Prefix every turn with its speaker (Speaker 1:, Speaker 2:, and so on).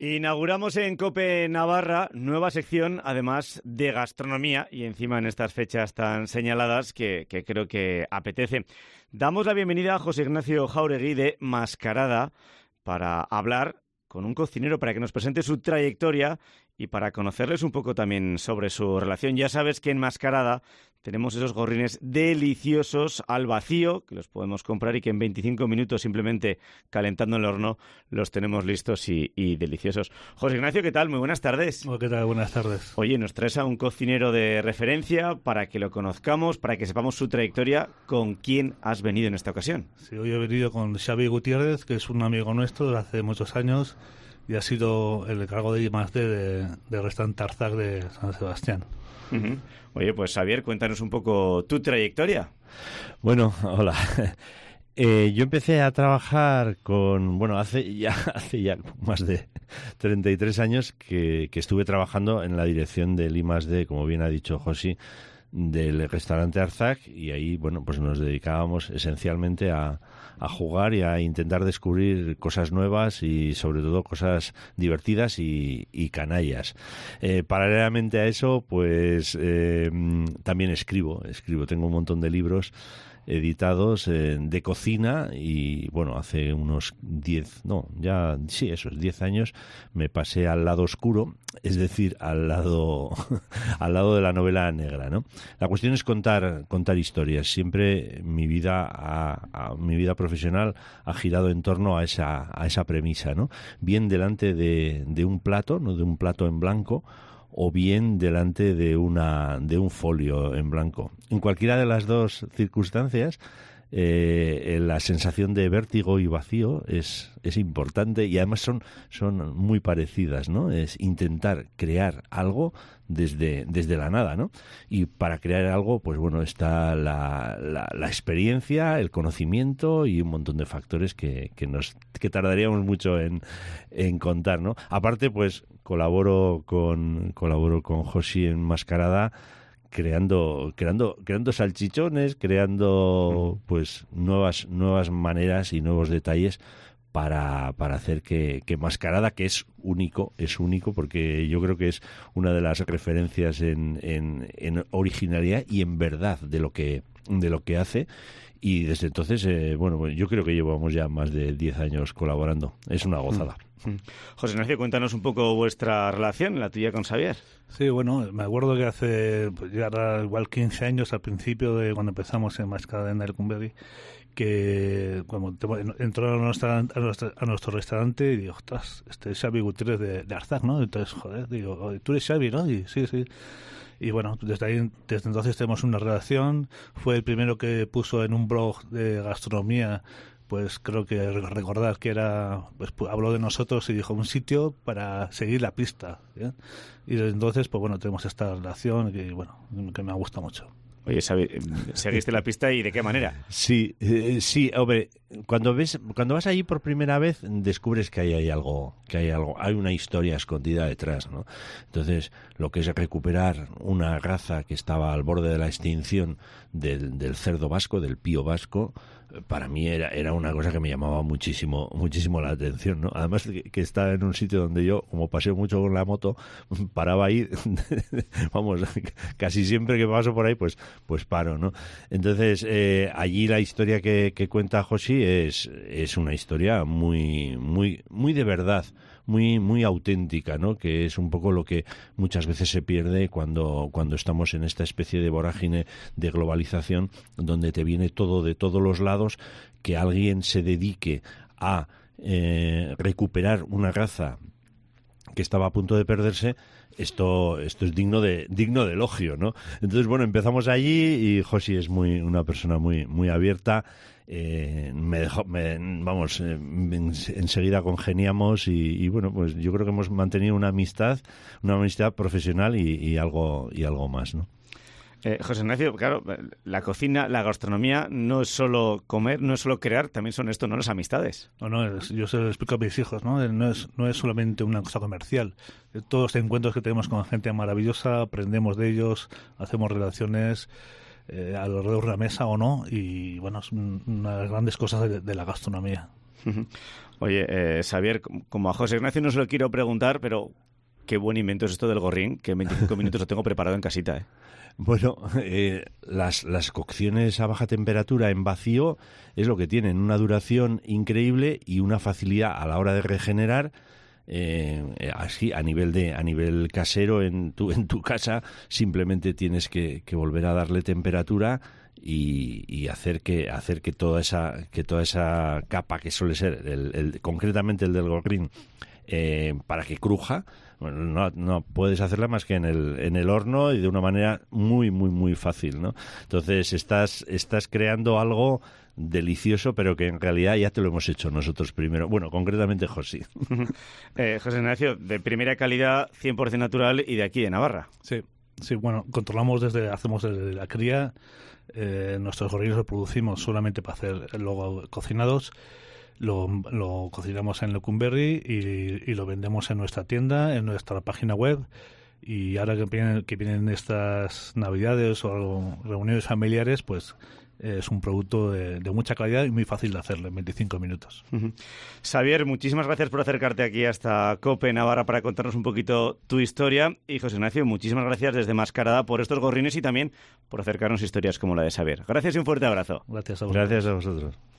Speaker 1: Inauguramos en COPE Navarra nueva sección, además de gastronomía, y encima en estas fechas tan señaladas que creo que apetece. Damos la bienvenida a José Ignacio Jáuregui de Mascarada para hablar con un cocinero para que nos presente su trayectoria y para conocerles un poco también sobre su relación. Ya sabes que en Mascarada tenemos esos gorrines deliciosos al vacío, que los podemos comprar y que en 25 minutos simplemente calentando en el horno los tenemos listos y deliciosos. José Ignacio, ¿qué tal? Muy buenas tardes.
Speaker 2: ¿Qué tal? Buenas tardes.
Speaker 1: Oye, nos traes a un cocinero de referencia para que lo conozcamos, para que sepamos su trayectoria. ¿Con quién has venido en esta ocasión?
Speaker 2: Sí, hoy he venido con Xavi Gutiérrez, que es un amigo nuestro de hace muchos años y ha sido el encargado de I+D de restaurante Arzac de San Sebastián.
Speaker 1: Uh-huh. Oye, pues Xavier, cuéntanos un poco tu trayectoria.
Speaker 3: Bueno, hola. Yo empecé a trabajar hace ya más de 33 años que estuve trabajando en la dirección del I+D, como bien ha dicho Josi, del restaurante Arzac, y ahí, pues nos dedicábamos esencialmente a jugar y a intentar descubrir cosas nuevas y sobre todo cosas divertidas y canallas. Paralelamente a eso, también escribo, tengo un montón de libros editados de cocina y hace unos 10 años me pasé al lado oscuro, es decir, al lado de la novela negra, ¿no? La cuestión es contar historias. Siempre mi vida profesional ha girado en torno a esa premisa, ¿no? Bien delante de un plato, no de un plato en blanco, o bien delante de un folio en blanco. En cualquiera de las dos circunstancias, la sensación de vértigo y vacío es importante, y además son muy parecidas, ¿no? Es intentar crear algo desde la nada, ¿no? Y para crear algo, está la experiencia, el conocimiento y un montón de factores que tardaríamos mucho en contar, ¿no? Aparte, colaboro con Josi en Mascarada, creando salchichones, creando nuevas maneras y nuevos detalles para hacer que Mascarada, que es único porque yo creo que es una de las referencias en originalidad y en verdad de lo que hace. Y desde entonces, yo creo que llevamos ya más de 10 años colaborando. Es una gozada.
Speaker 1: José Ignacio, cuéntanos un poco vuestra relación, la tuya con Xavier.
Speaker 2: Sí, me acuerdo que hace ya era igual 15 años al principio de cuando empezamos en Mascarada en el Cumberi, que cuando entró a nuestro restaurante y digo, ostras, este es Xavi Gutiérrez de Arzac, ¿no? Entonces, digo, tú eres Xavi, ¿no? Y sí. Y desde entonces tenemos una relación. Fue el primero que puso en un blog de gastronomía, creo que recordar que era, habló de nosotros y dijo un sitio para seguir la pista, ¿bien? Y desde entonces, tenemos esta relación que me gusta mucho.
Speaker 1: Oye, ¿seguiste la pista y de qué manera?
Speaker 3: Sí, hombre, cuando vas allí por primera vez descubres que hay algo, hay una historia escondida detrás, ¿no? Entonces, lo que es recuperar una raza que estaba al borde de la extinción del cerdo vasco, del pío vasco, para mí era una cosa que me llamaba muchísimo la atención, ¿no? Además que estaba en un sitio donde yo, como paseo mucho con la moto, paraba ahí, casi siempre que paso por ahí, pues paro, ¿no? Entonces, allí la historia que cuenta Josi es una historia muy de verdad, muy auténtica, ¿no? Que es un poco lo que muchas veces se pierde cuando estamos en esta especie de vorágine de globalización, donde te viene todo de todos los lados. Que alguien se dedique a recuperar una raza que estaba a punto de perderse, esto es digno de elogio, ¿no? Entonces, empezamos allí y Josi es una persona muy abierta. Enseguida congeniamos y yo creo que hemos mantenido una amistad profesional y algo más, ¿no?
Speaker 1: José Ignacio, claro, la cocina, la gastronomía no es solo comer, no es solo crear, también son esto, ¿no? Las amistades.
Speaker 2: No, yo se lo explico a mis hijos, ¿no? No es solamente una cosa comercial. Todos los encuentros que tenemos con gente maravillosa, aprendemos de ellos, hacemos relaciones alrededor de una mesa o no, y es una de las grandes cosas de la gastronomía.
Speaker 1: Oye, Xavier, como a José Ignacio no se lo quiero preguntar, pero qué buen invento es esto del gorrín, que en 25 minutos lo tengo preparado en casita, ¿eh?
Speaker 3: Bueno, las cocciones a baja temperatura en vacío es lo que tienen, una duración increíble y una facilidad a la hora de regenerar. Así a nivel casero en tu casa simplemente tienes que volver a darle temperatura y hacer que toda esa capa que suele ser concretamente el del gorrín para que cruja. Bueno, no puedes hacerla más que en el horno y de una manera muy, muy, muy fácil, ¿no? Entonces estás creando algo delicioso, pero que en realidad ya te lo hemos hecho nosotros primero. Bueno, concretamente José.
Speaker 1: José Ignacio, de primera calidad, 100% natural y de aquí, de Navarra.
Speaker 2: Sí, bueno, hacemos desde la cría, nuestros gorrines los producimos solamente para hacer luego cocinados. Lo cocinamos en Lecumberri y lo vendemos en nuestra tienda, en nuestra página web. Y ahora que vienen estas Navidades o reuniones familiares, pues es un producto de mucha calidad y muy fácil de hacerlo en 25 minutos.
Speaker 1: Xavier, muchísimas gracias por acercarte aquí hasta COPE Navarra para contarnos un poquito tu historia. Y José Ignacio, muchísimas gracias desde Mascarada por estos gorrines y también por acercarnos historias como la de Xavier. Gracias y un fuerte abrazo.
Speaker 2: Gracias a vosotros.
Speaker 3: Gracias a vosotros.